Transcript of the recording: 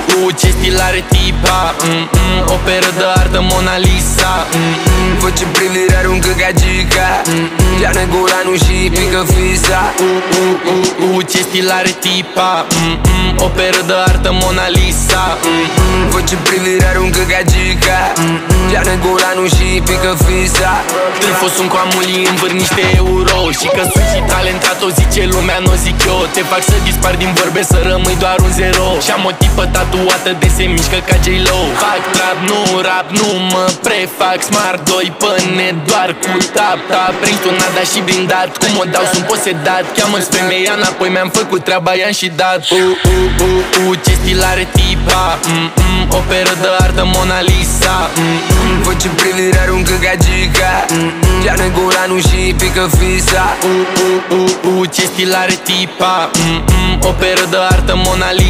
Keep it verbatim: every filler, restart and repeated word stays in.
uh, uh, ce stil are tipa, mm, mm, operă de artă Mona Lisa, mm, mm, văd ce privire aruncă gagica, mm, mm, Geană golanul și pică fisa. uh, uh, uh, uh, ce stil are tipa, mm, mm, operă de artă Mona Lisa, mm, mm, văd ce privire aruncă gagica, mm, mm, Geană golanul și pică fisa. Trâfo sunt cu amulii, învârt niște euro și că sunt și talentat, o zice lumea, n-o zic eu. Te fac să dispar din vorbe, să rămâi doar un zero. Și-am o tipă tatuată de se mișcă ca J-Lo. Fac trap, nu rap, nu mă prefac smart. Doi pâne doar cu tap-tap. Prin tunada și brindat, cum o dau sunt posedat. Cheamă-ți femeia înapoi, mi-am făcut treaba, i-am și dat. Uh, uh, uh, uh, ce stil are tipa, mm, mm, operă de artă Mona Lisa, mm, mm, văd ce privire aruncă gagica, mm, mm, Geană golanul și pică fisa. uh, uh, uh, uh, ce stil are tipa, mm, mm, operă de artă Mona Lisa.